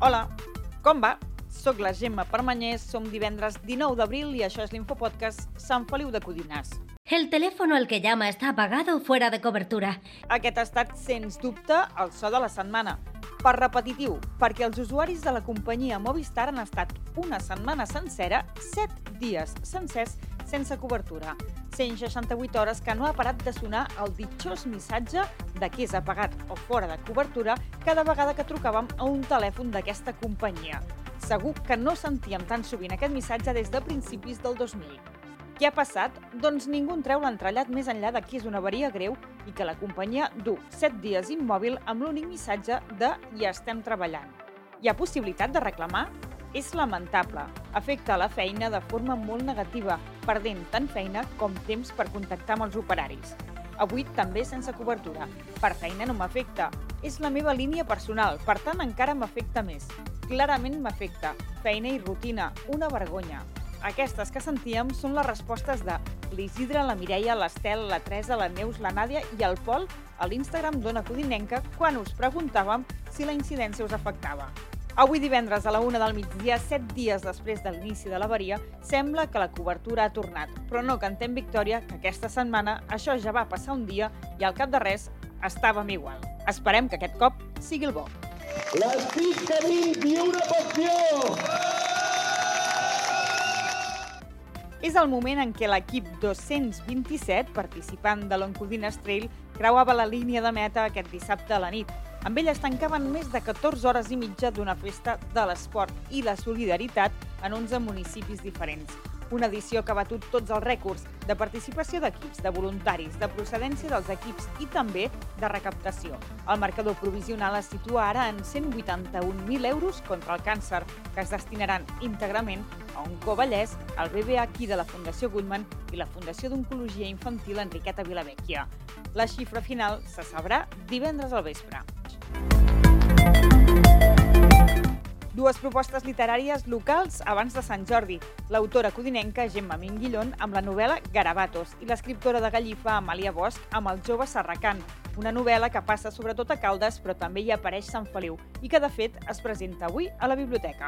Hola, com va? Soc la Gemma Permanyés, som divendres 19 d'abril i això és l'Infopodcast Sant Feliu de Codines. El teléfono al que llama está apagado o fuera de cobertura. Aquest ha estat, sens dubte, el so de la setmana. Per repetitiu, perquè els usuaris de la companyia Movistar han estat una setmana sencera, 7 dies sencers, sense cobertura. 168 hores que no ha parat de sonar el ditxós missatge de que és apagat o fora de cobertura cada vegada que trucàvem a un telèfon d'aquesta companyia. Segur que no sentíem tan sovint aquest missatge des de principis del 2000. Què ha passat? Doncs ningú en treu l'entrellat més enllà de que és una avaria greu i que la companyia du 7 dies immòbil amb l'únic missatge de «ja estem treballant». Hi ha possibilitat de reclamar? És lamentable. Afecta la feina de forma molt negativa, perdent tant feina com temps per contactar amb els operaris. Avui també sense cobertura. Per feina no m'afecta. És la meva línia personal, per tant encara m'afecta més. Clarament m'afecta. Feina i rutina. Una vergonya. Aquestes que sentíem són les respostes de l'Isidre, la Mireia, l'Estel, la Teresa, la Neus, la Nàdia i el Pol a l'Instagram d'Ona Codinenca quan us preguntàvem si la incidència us afectava. Avui divendres a la 1 del migdia, 7 dies després de l'inici de l'avaria, sembla que la cobertura ha tornat, però no cantem victòria que aquesta setmana això ja va passar un dia i al cap de res estàvem igual. Esperem que aquest cop sigui el bo. L'estic que vingui una passió! És el moment en què l'equip 227, participant de l'Oncodines Trail, creuava la línia de meta aquest dissabte a la nit. Amb ell es tancaven més de 14 hores i mitja d'una festa de l'esport i la solidaritat en 11 municipis diferents. Una edició que ha batut tots els rècords de participació d'equips, de voluntaris, de procedència dels equips i també de recaptació. El marcador provisional es situa ara en 181.000 euros contra el càncer, que es destinaran íntegrament a Oncovallès, el BBH de la Fundació Guttmann i la Fundació d'Oncologia Infantil Enriqueta Vilavecchia. La xifra final se sabrà divendres al vespre. Dues propostes literàries locals abans de Sant Jordi. L'autora codinenca Gemma Minguillón amb la novel·la Garabatos i l'escriptora de Gallifa Amàlia Bosch amb El jove Serracant, una novel·la que passa sobretot a Caldes però també hi apareix Sant Feliu i que de fet es presenta avui a la biblioteca.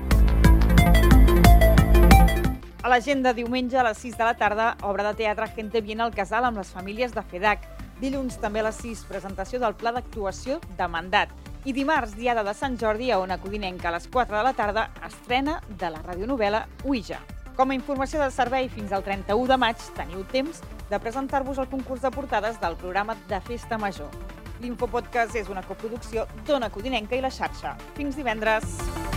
A l'agenda diumenge a les 6 de la tarda, obra de teatre Gente viene al casal amb les famílies de FEDAC. Dilluns també a les 6, presentació del pla d'actuació de Mandat. I dimarts, diada de Sant Jordi, a Ona Codinenca a les 4 de la tarda, estrena de la radionovel·la Ouija. Com a informació del servei, fins al 31 de maig teniu temps de presentar-vos el concurs de portades del programa de Festa Major. L'Infopodcast és una coproducció d'Ona Codinenca i la xarxa. Fins divendres!